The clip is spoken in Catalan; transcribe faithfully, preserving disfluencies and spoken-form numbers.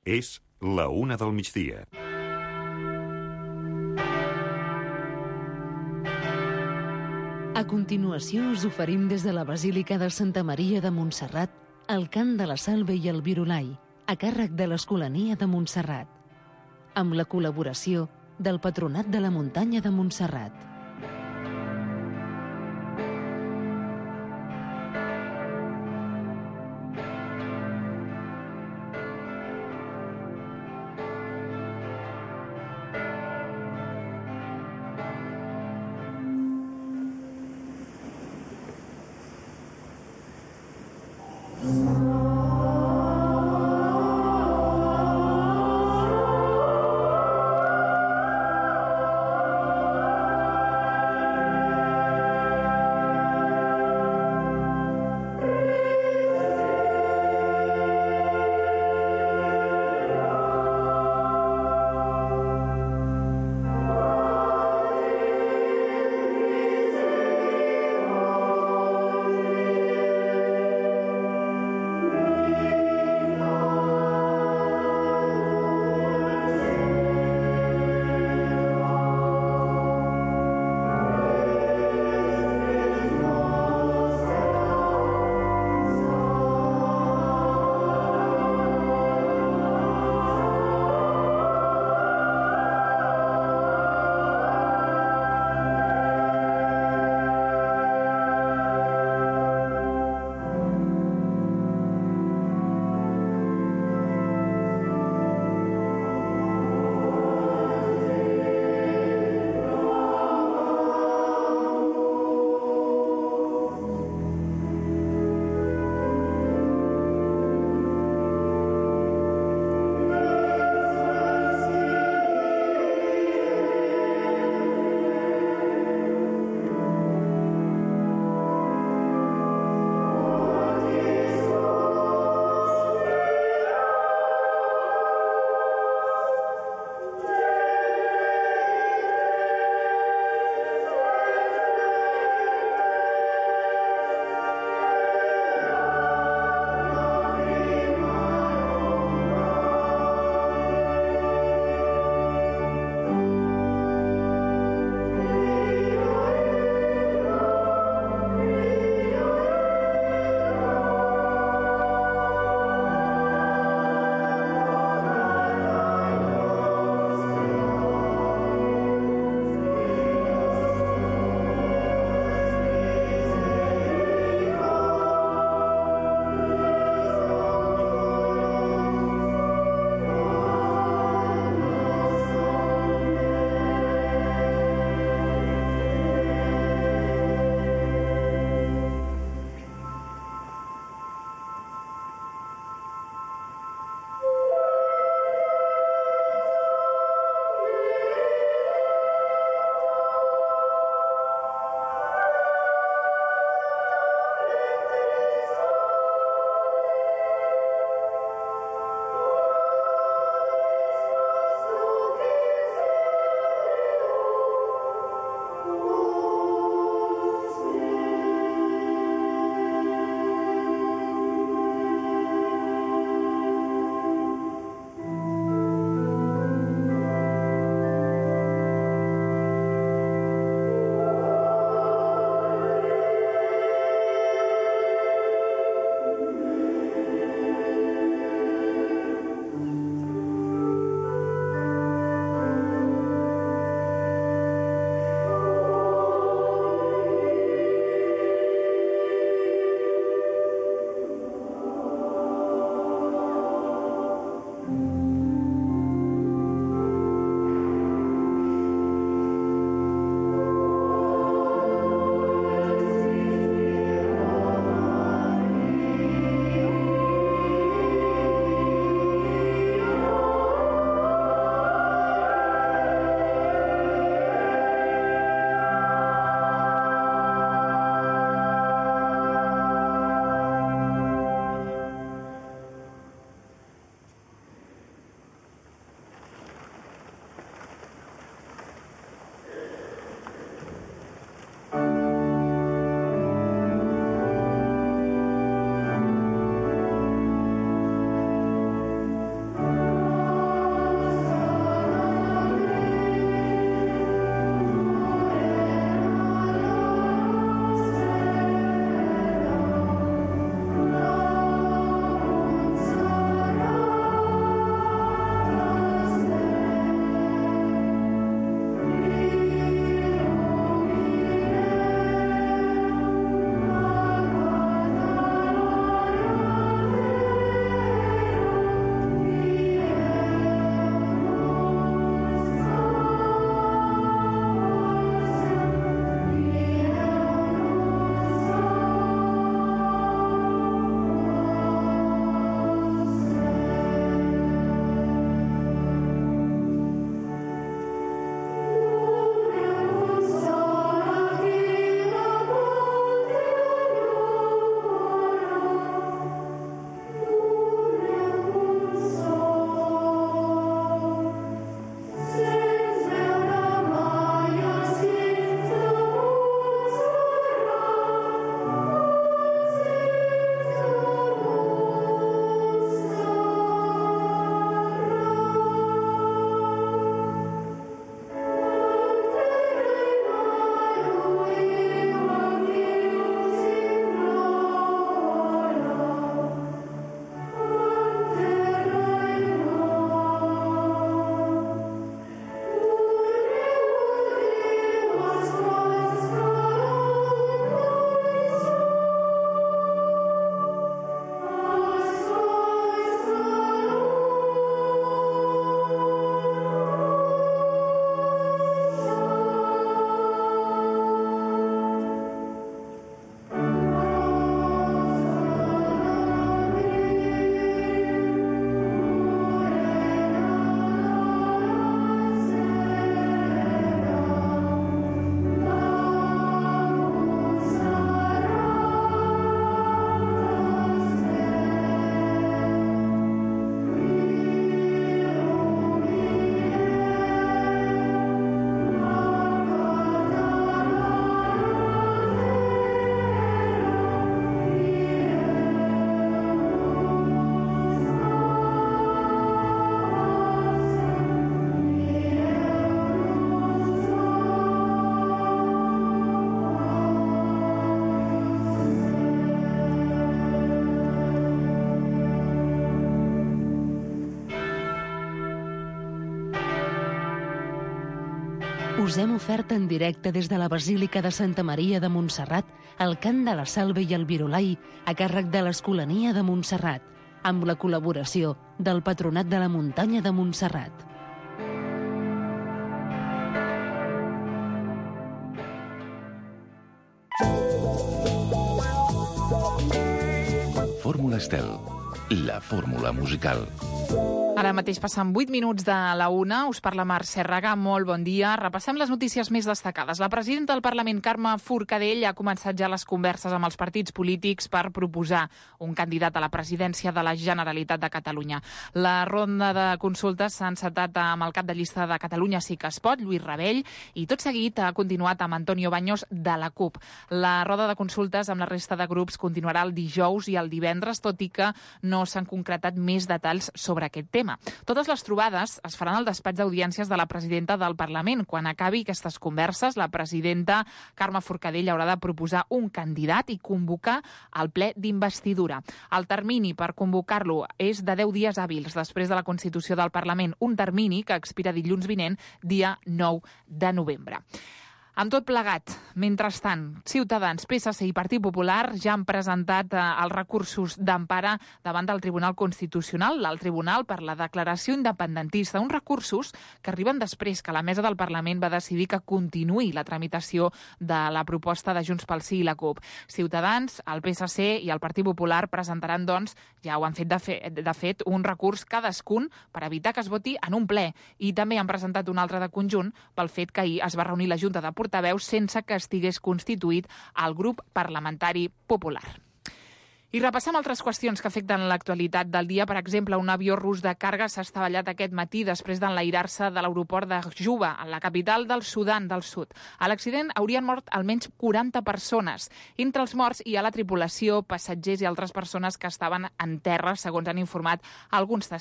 És la una del migdia. A continuació us oferim des de la Basílica de Santa Maria de Montserrat el cant de la Salve i el Virolai, a càrrec de l'Escolania de Montserrat, amb la col·laboració del Patronat de la Muntanya de Montserrat. Us hem ofert en directe des de la Basílica de Santa Maria de Montserrat el cant de la Salve i el Virolai a càrrec de l'Escolania de Montserrat, amb la col·laboració del Patronat de la Muntanya de Montserrat. Fórmula Estel, la fórmula musical. Ara mateix passen vuit minuts de la una. Us parla Mercè Raga. Molt bon dia. Repassem les notícies més destacades. La presidenta del Parlament, Carme Forcadell, ha començat ja les converses amb els partits polítics per proposar un candidat a la presidència de la Generalitat de Catalunya. La ronda de consultes s'ha encetat amb el cap de llista de Catalunya Sí que es pot, Lluís Rabell, i tot seguit ha continuat amb Antonio Baños de la CUP. La roda de consultes amb la resta de grups continuarà el dijous i el divendres, tot i que no s'han concretat més detalls sobre aquest tema. Totes les trobades es faran al despatx d'audiències de la presidenta del Parlament. Quan acabi aquestes converses, la presidenta Carme Forcadell haurà de proposar un candidat i convocar el ple d'investidura. El termini per convocar-lo és de deu dies hàbils després de la Constitució del Parlament, un termini que expira dilluns vinent, dia nou de novembre. Amb tot plegat, mentrestant, Ciutadans, P S C i Partit Popular ja han presentat eh, els recursos d'empara davant del Tribunal Constitucional, l'alt tribunal per la declaració independentista, uns recursos que arriben després que la mesa del Parlament va decidir que continuï la tramitació de la proposta de Junts pel Sí i la CUP. Ciutadans, el P S C i el Partit Popular presentaran, doncs, ja ho han fet de, fe, de fet, un recurs cadascun per evitar que es voti en un ple, i també han presentat un altre de conjunt pel fet que ahir es va reunir la Junta de portaveus sense que estigués constituït el grup parlamentari popular. I repassem altres qüestions que afecten l'actualitat del dia. Per exemple, un avió rus de càrrega s'ha estavellat aquest matí després d'enlairar-se de l'aeroport de Juba, en la capital del Sudan del Sud. A l'accident haurien mort almenys quaranta persones. Entre els morts hi ha la tripulació, passatgers i altres persones que estaven en terra, segons han informat alguns